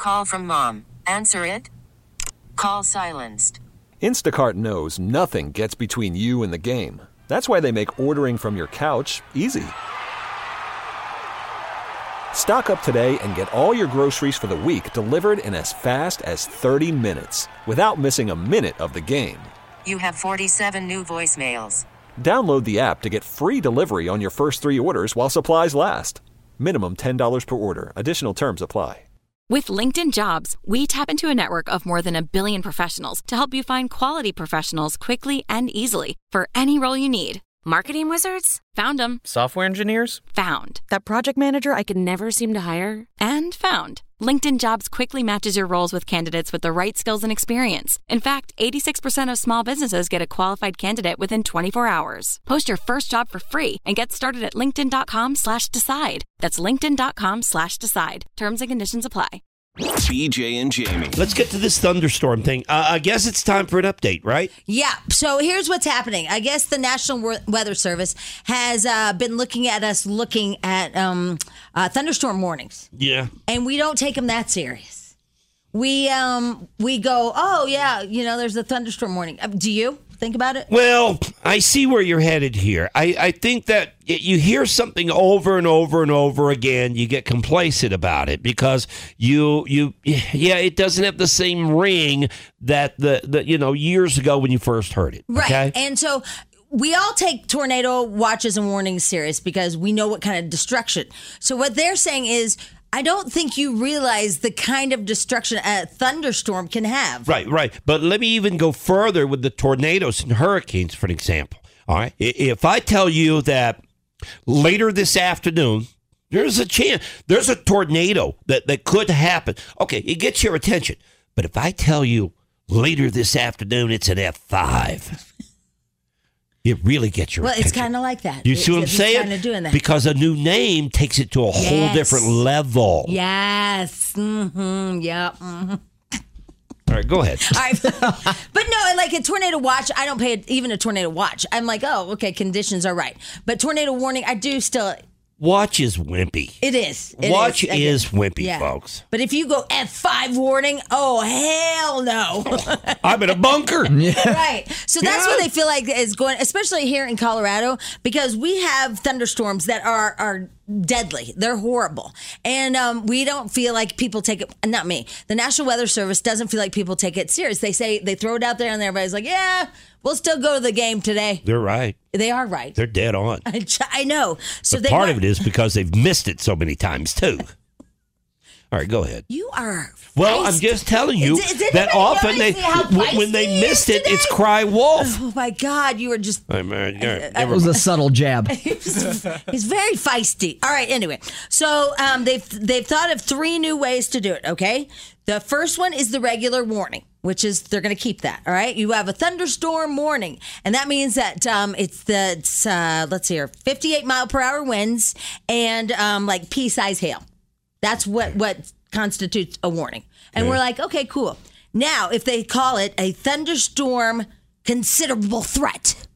Call from mom. Answer it. Call silenced. Instacart knows nothing gets between you and the game. That's why they make ordering from your couch easy. Stock up today and get all your groceries for the week delivered in as fast as 30 minutes without missing a minute of the game. You have 47 new voicemails. Download the app to get free delivery on your first 3 orders while supplies last. Minimum $10 per order. Additional terms apply. With LinkedIn Jobs, we tap into a network of more than 1 billion professionals to help you find quality professionals quickly and easily for any role you need. Marketing wizards? Found them. Software engineers? Found. That project manager I could never seem to hire? And found. LinkedIn Jobs quickly matches your roles with candidates with the right skills and experience. In fact, 86% of small businesses get a qualified candidate within 24 hours. Post your first job for free and get started at linkedin.com/decide. That's linkedin.com/decide. Terms and conditions apply. BJ and Jamie. Let's get to this thunderstorm thing. I guess it's time for an update, right? Yeah. So here's what's happening. I guess the National Weather Service has been looking at thunderstorm warnings. Yeah. And we don't take them that serious. We go, oh, yeah, there's a thunderstorm warning. Do you think about it? Well, I see where you're headed here. I think that you hear something over and over and over again, you get complacent about it because it doesn't have the same ring that the years ago when you first heard it. Right. Okay? And so we all take tornado watches and warnings serious because we know what kind of destruction. So what they're saying is, I don't think you realize the kind of destruction a thunderstorm can have. Right. But let me even go further with the tornadoes and hurricanes, for an example. All right. If I tell you that later this afternoon, there's a chance, there's a tornado that could happen. Okay, it gets your attention. But if I tell you later this afternoon, it's an F5. It really gets your attention. Well, it's kind of like that. You see what I'm saying? Kind of doing that. Because a new name takes it to a whole different level. Yes. Mm-hmm. Yep. Mm-hmm. All right, go ahead. All right. But no, like a tornado watch, I don't pay even a tornado watch. I'm like, oh, okay, conditions are right. But tornado warning, I do still... Watch is wimpy. It is. Watch is wimpy, folks. But if you go F5 warning, oh, hell no. I'm in a bunker. Right. So that's what they feel like is going, especially here in Colorado, because we have thunderstorms that are deadly. They're horrible. And we don't feel like people take it, not me. The National Weather Service doesn't feel like people take it serious. They say, they throw it out there and everybody's like, yeah, we'll still go to the game today. They're right. They are right. They're dead on. I know. So but part of it is because they've missed it so many times, too. All right, go ahead. You are Well, I'm just telling you that often when they missed it, it's cry wolf. Oh, my God. You were just... It was a subtle jab. He's very feisty. All right, anyway. So they've thought of 3 new ways to do it, okay? The first one is the regular warning, which is they're going to keep that, all right? You have a thunderstorm warning, and that means that it's let's see here, 58 mile per hour winds and like pea-size hail. That's what constitutes a warning. And we're like, okay, cool. Now, if they call it a thunderstorm considerable threat,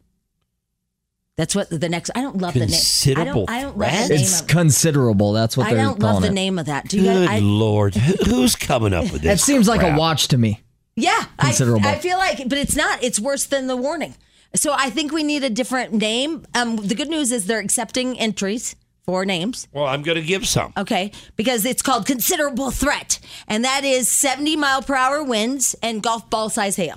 that's what the next. I don't love the name. Considerable I don't threat? love the name. It's considerable. That's what they're calling it. I don't love the name of that. Do you Good guys? Lord. Who's coming up with this? It seems like crap? a watch to me. Yeah, Considerable. I feel like, but it's not. It's worse than the warning. So I think we need a different name. The good news is they're accepting entries for names. Well, I'm going to give some. Okay, because it's called considerable threat, and that is 70 mile per hour winds and golf ball size hail.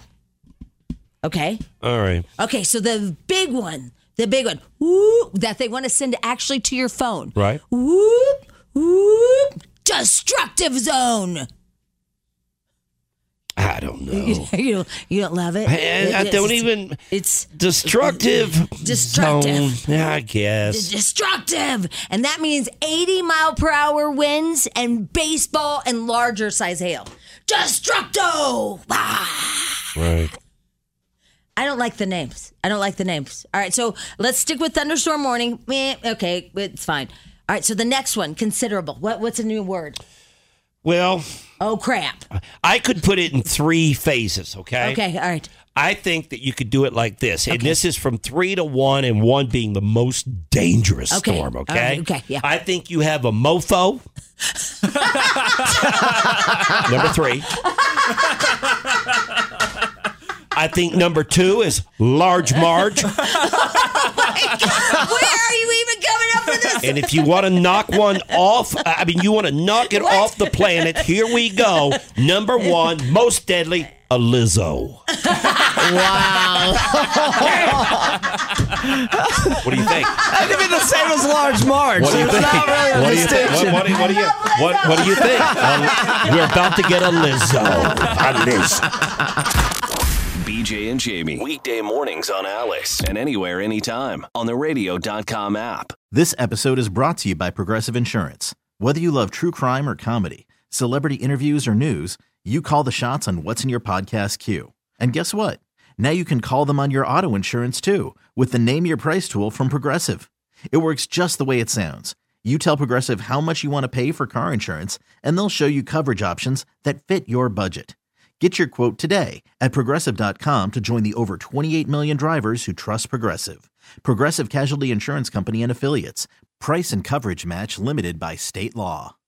Okay. All right. Okay, so the big one, whoop, that they want to send actually to your phone. Right. Whoop, whoop, destructive zone. I don't know. You don't love it? I don't even. It's destructive. Destructive. Zone, I guess. Destructive. And that means 80 mile per hour winds and baseball and larger size hail. Destructo. Ah. Right. I don't like the names. All right, so let's stick with thunderstorm warning. Okay, it's fine. All right, so the next one, considerable. What's a new word? Well. Oh, crap. I could put it in 3 phases, okay? Okay, all right. I think that you could do it like this. And this is from 3 to 1, and 1 being the most dangerous storm, okay? Okay, yeah. I think you have a mofo. Number 3. I think number 2 is Large Marge. Oh my God. Where are you even coming up with this? And if you want to knock one off, you want to knock it off the planet, here we go. Number 1, most deadly, a Lizzo. Wow. What do you think? That'd be the same as Large Marge. What do you It's think? not really a What do you think? distinction. What do you think? We're about to get a Lizzo. A Lizzo. BJ and Jamie. Weekday mornings on Alice. And anywhere, anytime. On the radio.com app. This episode is brought to you by Progressive Insurance. Whether you love true crime or comedy, celebrity interviews or news, you call the shots on what's in your podcast queue. And guess what? Now you can call them on your auto insurance too with the Name Your Price tool from Progressive. It works just the way it sounds. You tell Progressive how much you want to pay for car insurance, and they'll show you coverage options that fit your budget. Get your quote today at Progressive.com to join the over 28 million drivers who trust Progressive. Progressive Casualty Insurance Company and Affiliates. Price and coverage match limited by state law.